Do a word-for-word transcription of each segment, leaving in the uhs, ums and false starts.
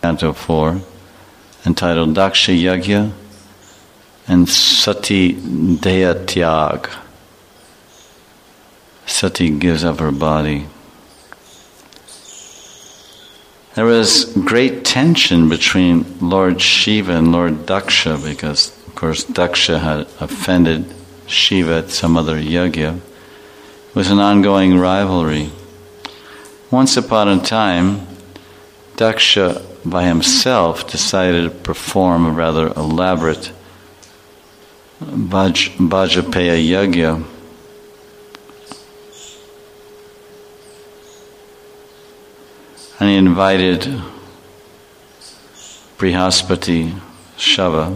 Canto four, entitled Daksha Yagya and Sati Deha Tyag. Sati gives up her body. There was great tension between Lord Shiva and Lord Daksha because, of course, Daksha had offended Shiva at some other yagya. It was an ongoing rivalry. Once upon a time, Daksha by himself decided to perform a rather elaborate Bhaj, Bhajapeya yagya. And he invited Brihaspati Shava.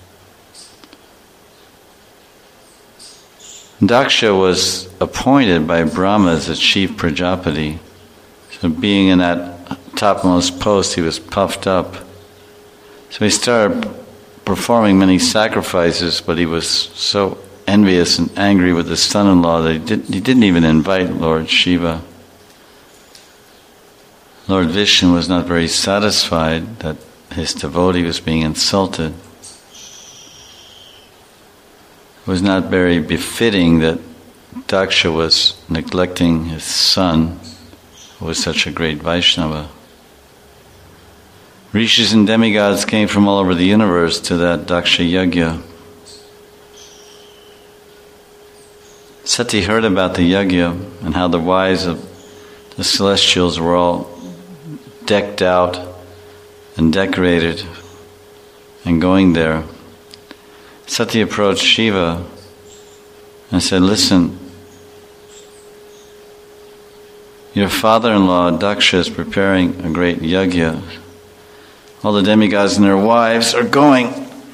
Daksha was appointed by Brahma as the chief Prajapati. So being in that topmost post, he was puffed up. So he started performing many sacrifices, but he was so envious and angry with his son-in-law that he, did, he didn't even invite Lord Shiva. Lord Vishnu was not very satisfied that his devotee was being insulted. It was not very befitting that Daksha was neglecting his son, who was such a great Vaishnava. Rishis and demigods came from all over the universe to that Daksha Yagya. Sati heard about the Yagya and how the wives of the celestials were all decked out and decorated and going there. Sati approached Shiva and said, "Listen, your father-in-law Daksha is preparing a great yagya. All the demigods and their wives are going.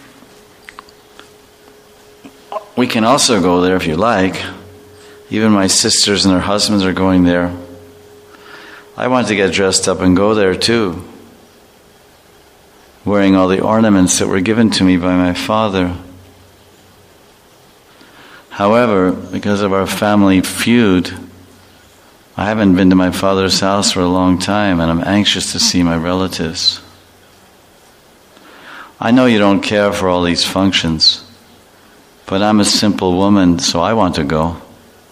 We can also go there if you like. Even my sisters and their husbands are going there. I want to get dressed up and go there too, wearing all the ornaments that were given to me by my father. However, because of our family feud, I haven't been to my father's house for a long time, and I'm anxious to see my relatives. I know you don't care for all these functions, but I'm a simple woman, so I want to go.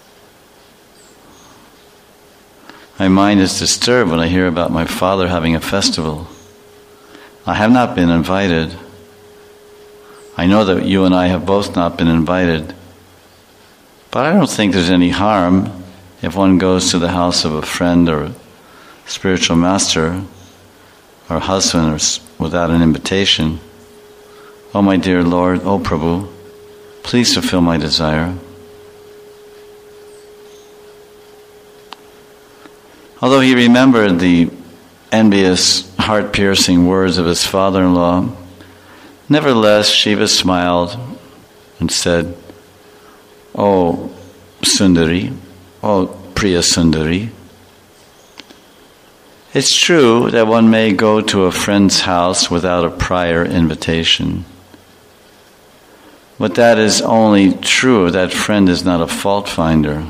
My mind is disturbed when I hear about my father having a festival. I have not been invited. I know that you and I have both not been invited. But I don't think there's any harm if one goes to the house of a friend or a spiritual master or husband or without an invitation. Oh my dear Lord, oh Prabhu, please fulfill my desire." Although he remembered the envious, heart-piercing words of his father-in-law, nevertheless Shiva smiled and said, "Oh Sundari, oh Priya Sundari, it's true that one may go to a friend's house without a prior invitation. But that is only true if that friend is not a fault finder.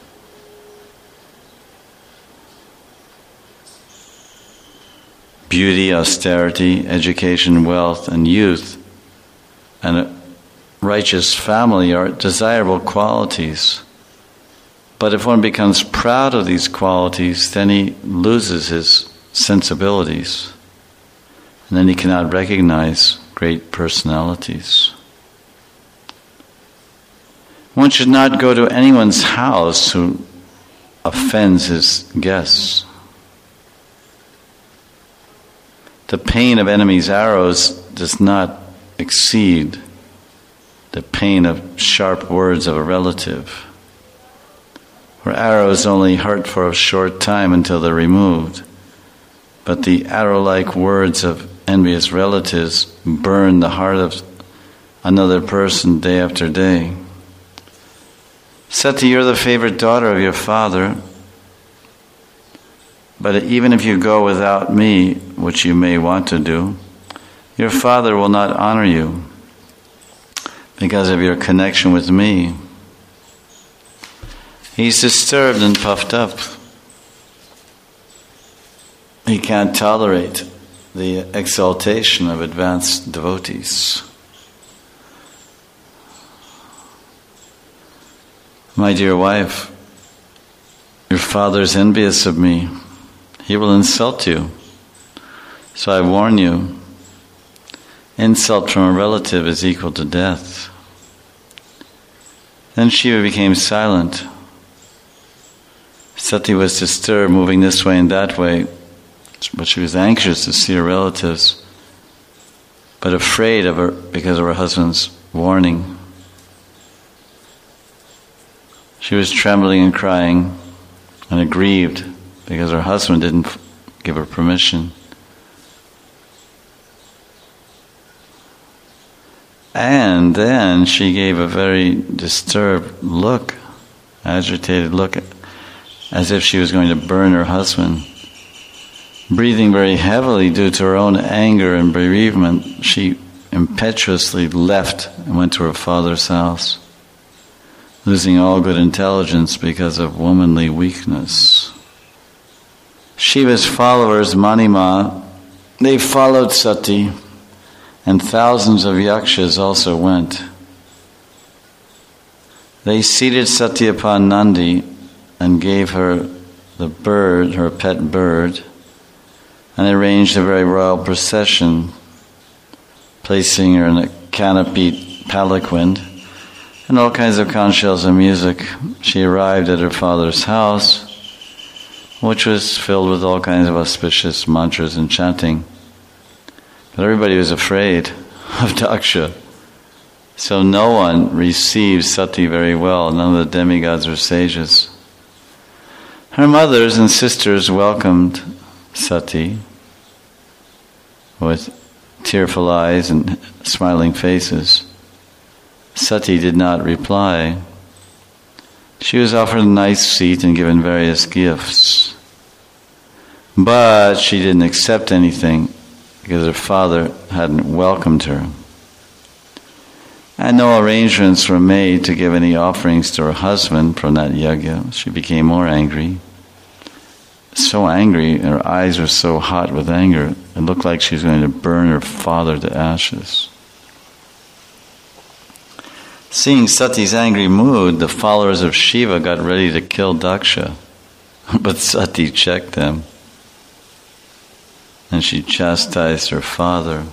Beauty, austerity, education, wealth, and youth, and a righteous family are desirable qualities. But if one becomes proud of these qualities, then he loses his sensibilities, and then he cannot recognize great personalities. One should not go to anyone's house who offends his guests. The pain of enemies' arrows does not exceed the pain of sharp words of a relative. For arrows only hurt for a short time until they're removed, but the arrow-like words of envious relatives burn the heart of another person day after day. Sati, you're the favorite daughter of your father, but even if you go without me, which you may want to do, your father will not honor you because of your connection with me. He's disturbed and puffed up. He can't tolerate the exaltation of advanced devotees. My dear wife, your father is envious of me. He will insult you. So I warn you, insult from a relative is equal to death. Then Shiva became silent. Sati was disturbed, moving this way and that way, but she was anxious to see her relatives, but afraid of her because of her husband's warning. She was trembling and crying and aggrieved because her husband didn't give her permission. And then she gave a very disturbed look, agitated look, as if she was going to burn her husband. Breathing very heavily due to her own anger and bereavement, she impetuously left and went to her father's house, losing all good intelligence because of womanly weakness. Shiva's followers, Manima, they followed Sati, and thousands of yakshas also went. They seated Sati upon Nandi and gave her the bird, her pet bird, and arranged a very royal procession, placing her in a canopied palanquin and all kinds of conch shells and music. She arrived at her father's house, which was filled with all kinds of auspicious mantras and chanting. But everybody was afraid of Daksha, so no one received Sati very well, none of the demigods or sages. Her mothers and sisters welcomed Sati with tearful eyes and smiling faces. Sati did not reply. She was offered a nice seat and given various gifts, but she didn't accept anything because her father hadn't welcomed her. And no arrangements were made to give any offerings to her husband from that yajna. She became more angry. So angry, her eyes were so hot with anger, it looked like she was going to burn her father to ashes. Seeing Sati's angry mood, the followers of Shiva got ready to kill Daksha, but Sati checked them, and she chastised her father.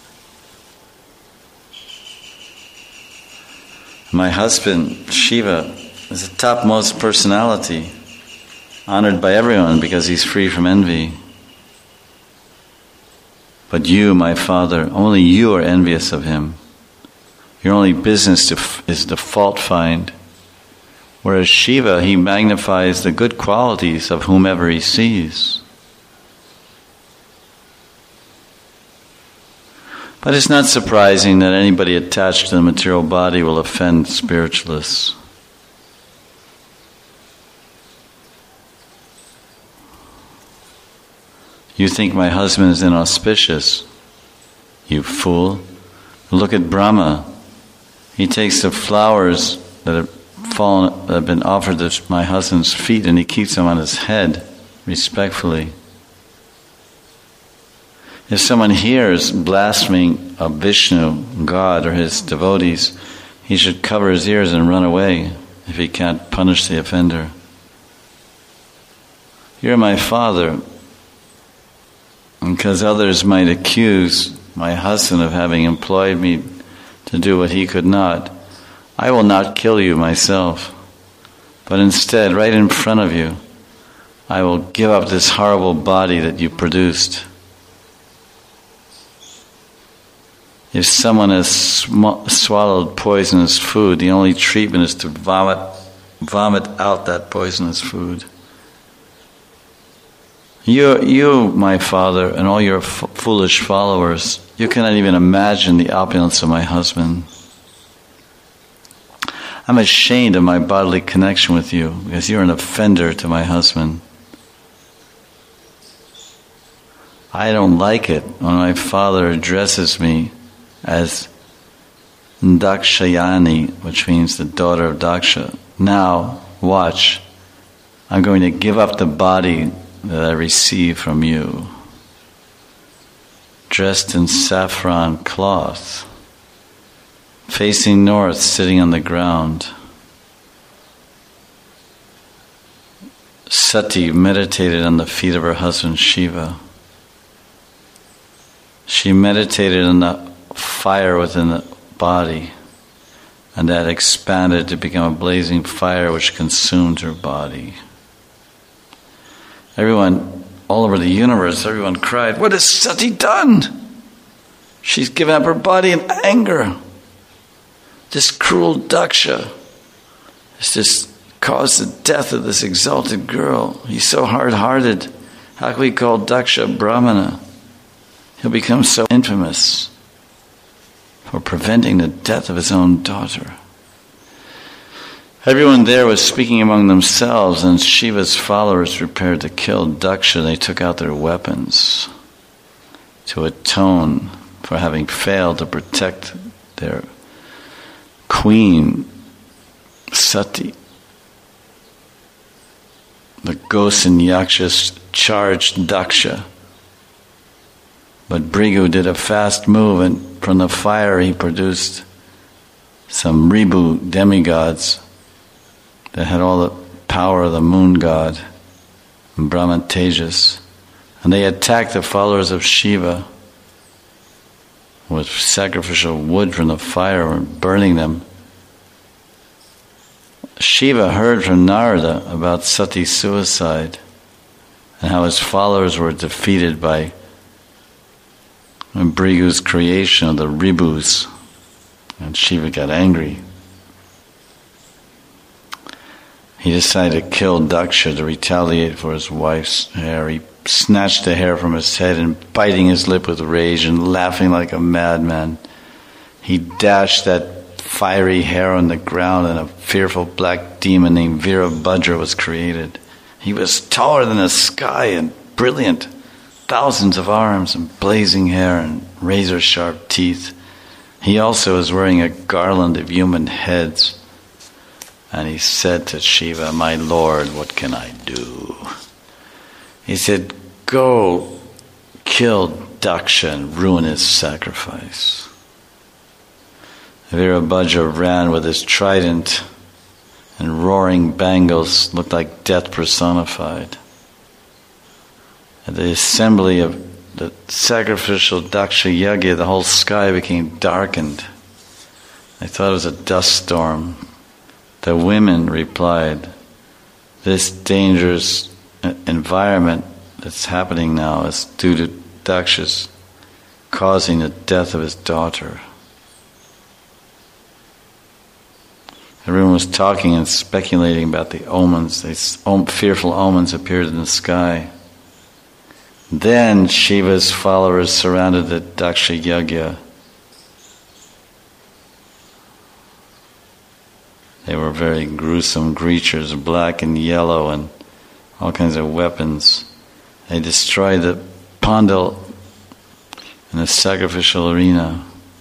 My husband, Shiva, is a topmost personality, honored by everyone because he's free from envy. But you, my father, only you are envious of him. Your only business to f- is to fault find. Whereas Shiva, he magnifies the good qualities of whomever he sees. But it's not surprising that anybody attached to the material body will offend spiritualists. You think my husband is inauspicious? You fool. Look at Brahma. He takes the flowers that have fallen, that have been offered to my husband's feet, and he keeps them on his head, respectfully. If someone hears blaspheming of Vishnu, God, or his devotees, he should cover his ears and run away if he can't punish the offender. You're my father, because others might accuse my husband of having employed me to do what he could not. I will not kill you myself, but instead, right in front of you, I will give up this horrible body that you produced. If someone has sm- swallowed poisonous food, the only treatment is to vomit, vomit out that poisonous food. You, you, my father, and all your f- foolish followers, you cannot even imagine the opulence of my husband. I'm ashamed of my bodily connection with you because you're an offender to my husband. I don't like it when my father addresses me as Dakshayani, which means the daughter of Daksha. Now, watch. I'm going to give up the body that I receive from you. dressed in saffron cloth, facing north, sitting on the ground. Sati meditated on the feet of her husband Shiva. She meditated on the fire within the body, and that expanded to become a blazing fire which consumed her body. Everyone, all over the universe, everyone cried, "What has Sati done? She's given up her body in anger. This cruel Daksha has just caused the death of this exalted girl. He's so hard-hearted. How can we call Daksha Brahmana? He'll become so infamous for preventing the death of his own daughter." Everyone there was speaking among themselves, and Shiva's followers prepared to kill Daksha. They took out their weapons to atone for having failed to protect their queen, Sati. The ghosts and yakshas charged Daksha, but Bhrigu did a fast move, and from the fire he produced some Ribhu demigods that had all the power of the moon god, Brahma Tejas, and they attacked the followers of Shiva with sacrificial wood from the fire and burning them. Shiva heard from Narada about Sati's suicide and how his followers were defeated by Bhrigu's creation of the Ribhus, and Shiva got angry. He decided to kill Daksha to retaliate for his wife's hair. He snatched the hair from his head and, biting his lip with rage and laughing like a madman, he dashed that fiery hair on the ground, and a fearful black demon named Virabhadra was created. He was taller than the sky and brilliant, thousands of arms and blazing hair and razor-sharp teeth. He also was wearing a garland of human heads. And he said to Shiva, "My Lord, what can I do?" He said, "Go kill Daksha and ruin his sacrifice." Virabhadra ran with his trident, and roaring bangles looked like death personified. At the assembly of the sacrificial Daksha Yagya, the whole sky became darkened. I thought it was a dust storm. The women replied, "This dangerous environment that's happening now is due to Daksha's causing the death of his daughter." Everyone was talking and speculating about the omens. These fearful omens appeared in the sky. Then Shiva's followers surrounded the Daksha Yagya. They were very gruesome creatures, black and yellow, and all kinds of weapons. They destroyed the pandal in the sacrificial arena.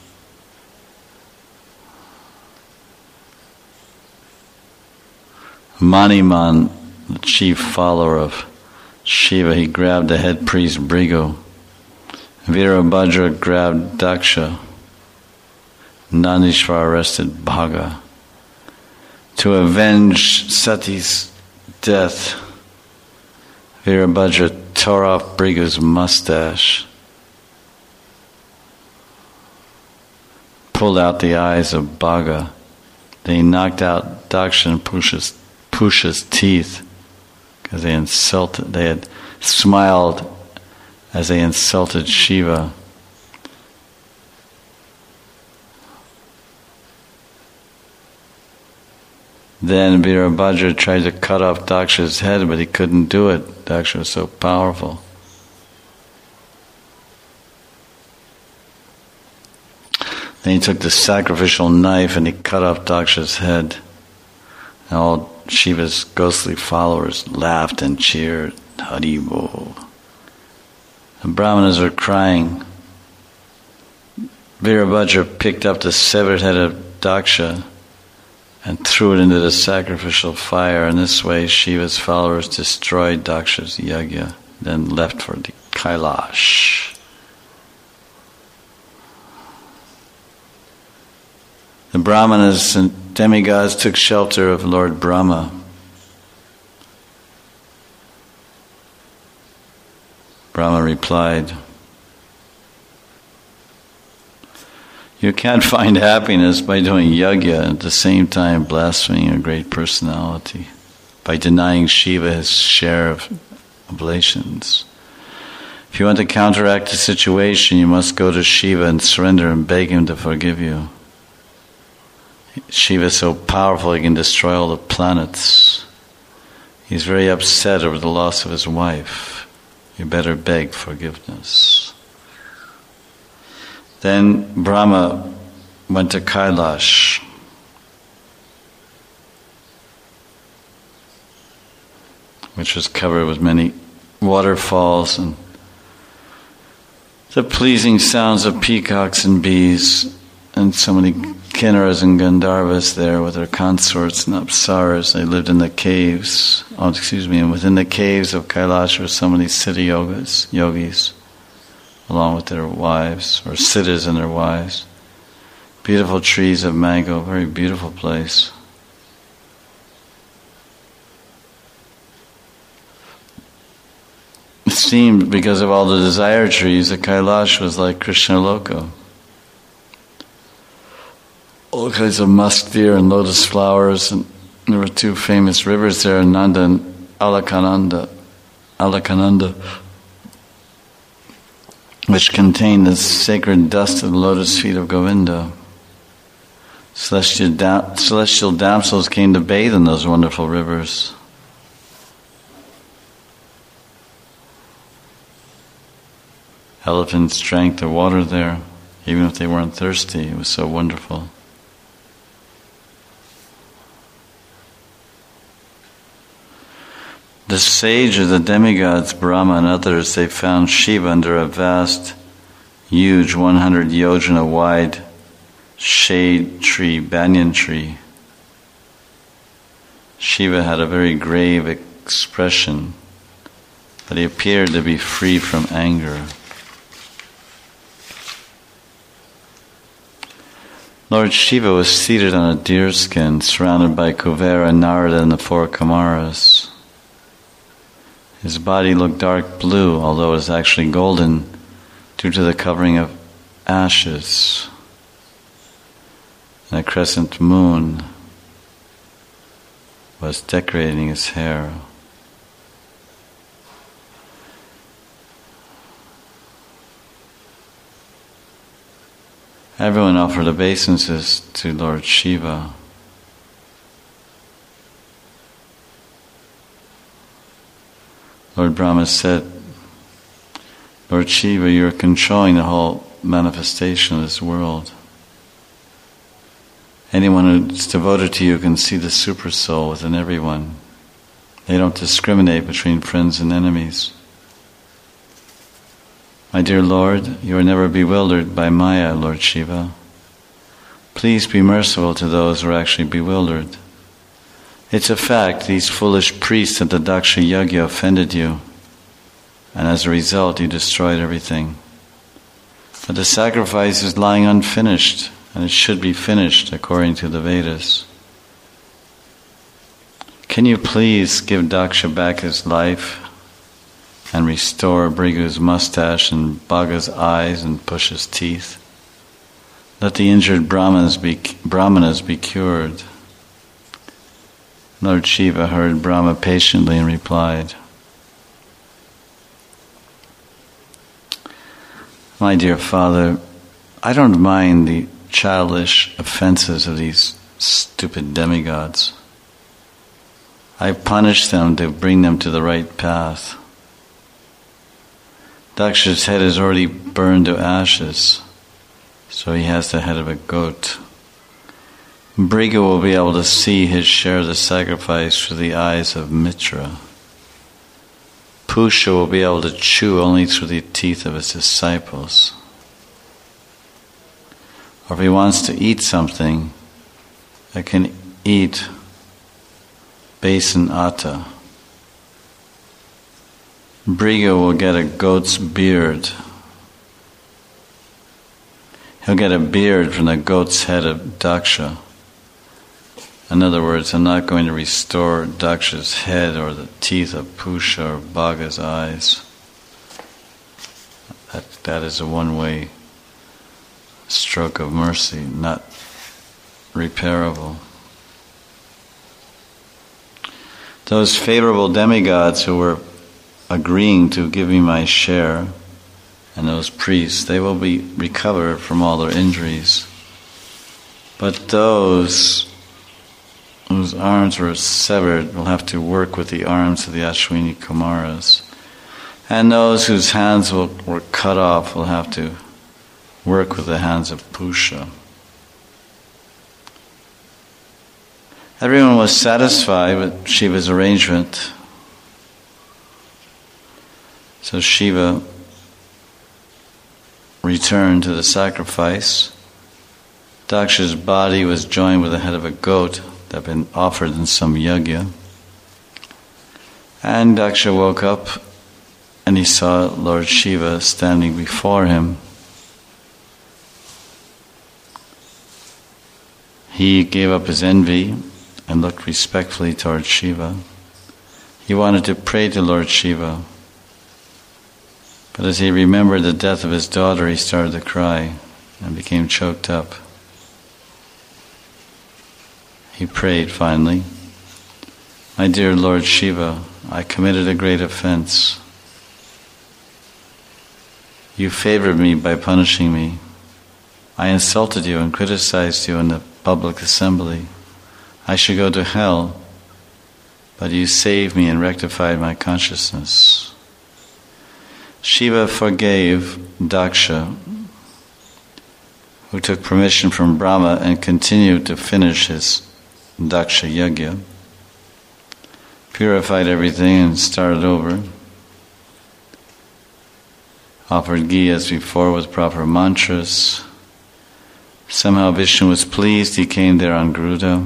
Maniman, the chief follower of Shiva, he grabbed the head priest Bhrigu. Virabhadra grabbed Daksha. Nandishvara arrested Bhaga. To avenge Sati's death, Virabhadra tore off Bhrigu's mustache, pulled out the eyes of Bhaga. Then he knocked out Daksha and Pusha's, Pusha's teeth because they insulted. They had smiled as they insulted Shiva. Then Virabhadra tried to cut off Daksha's head, but he couldn't do it. Daksha was so powerful. Then he took the sacrificial knife and he cut off Daksha's head. And all Shiva's ghostly followers laughed and cheered. Haribo. The Brahmanas were crying. Virabhadra picked up the severed head of Daksha and threw it into the sacrificial fire. In this way, Shiva's followers destroyed Daksha's yagya, then left for the Kailash. Brahmanas and demigods took shelter of Lord Brahma. Brahma replied, "You can't find happiness by doing yajna and at the same time blaspheming a great personality, by denying Shiva his share of oblations. If you want to counteract the situation, you must go to Shiva and surrender and beg him to forgive you. Shiva is so powerful he can destroy all the planets. He's very upset over the loss of his wife. You better beg forgiveness." Then Brahma went to Kailash. Which was covered with many waterfalls and the pleasing sounds of peacocks and bees, and so many kinnaras and gandharvas there with their consorts and apsaras. They lived in the caves, oh, excuse me, and within the caves of Kailash were so many siddha yogas, yogis, along with their wives, or siddhas and their wives. Beautiful trees of mango, very beautiful place. It seemed, because of all the desire trees, that Kailash was like Krishna Loka. All kinds of musk deer and lotus flowers, and there were two famous rivers there, Nanda and Alakananda, Alakananda, which contained the sacred dust of the lotus feet of Govinda. Celestial, da- celestial damsels came to bathe in those wonderful rivers. Elephants drank the water there, even if they weren't thirsty. It was so wonderful. The sage of the demigods, Brahma and others, they found Shiva under a vast, huge, one hundred yojana wide shade tree, banyan tree. Shiva had a very grave expression, but he appeared to be free from anger. Lord Shiva was seated on a deerskin, surrounded by Kuvera, Narada, and the four Kumaras. His body looked dark blue, although it was actually golden due to the covering of ashes. And a crescent moon was decorating his hair. Everyone offered obeisances to Lord Shiva. Lord Brahma said, "Lord Shiva, you are controlling the whole manifestation of this world. Anyone who is devoted to you can see the super soul within everyone. They don't discriminate between friends and enemies. My dear Lord, you are never bewildered by Maya, Lord Shiva. Please be merciful to those who are actually bewildered. It's a fact, these foolish priests at the Daksha Yajna offended you, and as a result you destroyed everything. But the sacrifice is lying unfinished, and it should be finished according to the Vedas. Can you please give Daksha back his life and restore Brigu's mustache and Bhaga's eyes and Pusha's teeth? Let the injured Brahmanas be, Brahmanas be cured." Lord Shiva heard Brahma patiently and replied, "My dear father, I don't mind the childish offenses of these stupid demigods. I punish them to bring them to the right path. Daksha's head is already burned to ashes, so he has the head of a goat. Brigu will be able to see his share of the sacrifice through the eyes of Mitra. Pusha will be able to chew only through the teeth of his disciples. Or if he wants to eat something, I can eat basin atta. Brigu will get a goat's beard. He'll get a beard from the goat's head of Daksha. In other words, I'm not going to restore Daksha's head or the teeth of Pusha or Bhaga's eyes. That, that is a one-way stroke of mercy, not repairable. Those favorable demigods who were agreeing to give me my share, and those priests, they will be recovered from all their injuries. But those whose arms were severed will have to work with the arms of the Ashwini Kumaras. And those whose hands will, were cut off will have to work with the hands of Pusha. Everyone was satisfied with Shiva's arrangement. So Shiva returned to the sacrifice. Daksha's body was joined with the head of a goat that had been offered in some yajna. And Daksha woke up and he saw Lord Shiva standing before him. He gave up his envy and looked respectfully towards Shiva. He wanted to pray to Lord Shiva, but as he remembered the death of his daughter, he started to cry and became choked up. He prayed finally, "My dear Lord Shiva, I committed a great offense. You favored me by punishing me. I insulted you and criticized you in the public assembly. I should go to hell, but you saved me and rectified my consciousness." Shiva forgave Daksha, who took permission from Brahma and continued to finish his Daksha Yajna, purified everything and started over, offered ghee as before with proper mantras. Somehow Vishnu was pleased. He came there on Garuda.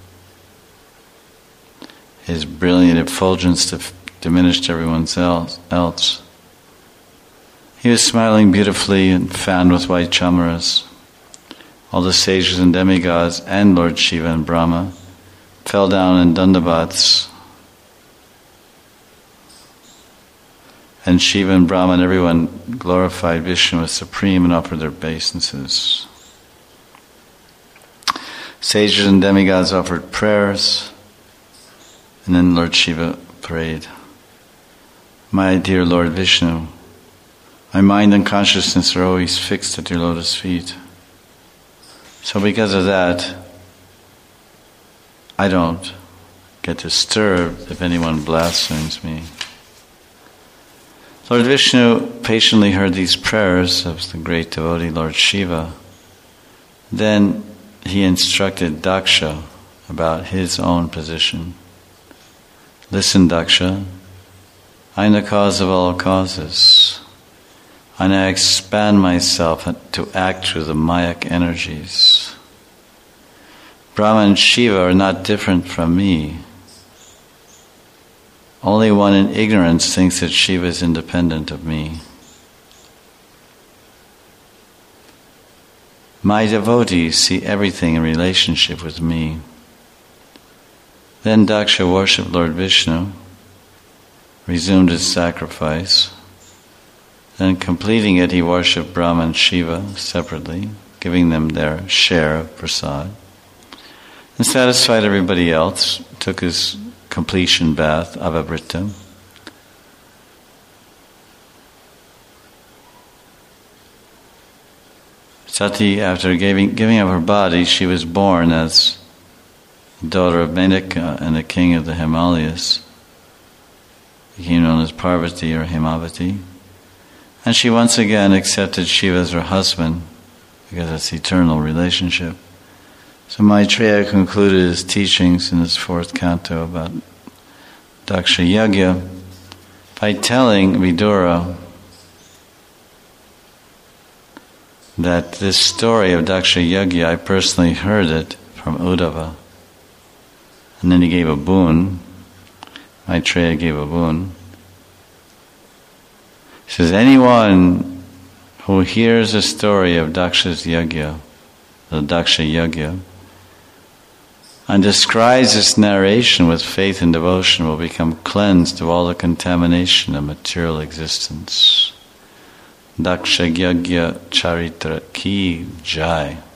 His brilliant effulgence dif- diminished everyone else. He was smiling beautifully and fanned with white chamaras. All the sages and demigods and Lord Shiva and Brahma fell down in dandavats. And Shiva and Brahma and everyone glorified Vishnu as supreme and offered their obeisances. Sages and demigods offered prayers, and then Lord Shiva prayed, "My dear Lord Vishnu, my mind and consciousness are always fixed at your lotus feet. So because of that, I don't get disturbed if anyone blasphemes me." Lord Vishnu patiently heard these prayers of the great devotee Lord Shiva. Then he instructed Daksha about his own position. "Listen, Daksha, I am the cause of all causes. And I expand myself to act through the Mayak energies. Brahma and Shiva are not different from me. Only one in ignorance thinks that Shiva is independent of me. My devotees see everything in relationship with me." Then Daksha worshipped Lord Vishnu, resumed his sacrifice. Then completing it, he worshipped Brahma and Shiva separately, giving them their share of prasad, and satisfied everybody else, took his completion bath, avavrita. Sati, after giving, giving up her body, she was born as daughter of Menaka and the king of the Himalayas. Became known as Parvati or Himavati. And she once again accepted Shiva as her husband, because it's eternal relationship. So Maitreya concluded his teachings in his fourth canto about Daksha Yajna by telling Vidura that this story of Daksha Yajna, I personally heard it from Uddhava. And then he gave a boon. Maitreya gave a boon. He says, anyone who hears the story of Daksha's yajna, the Daksha yajna, and describes this narration with faith and devotion will become cleansed of all the contamination of material existence. Daksha yajna charitra ki jai.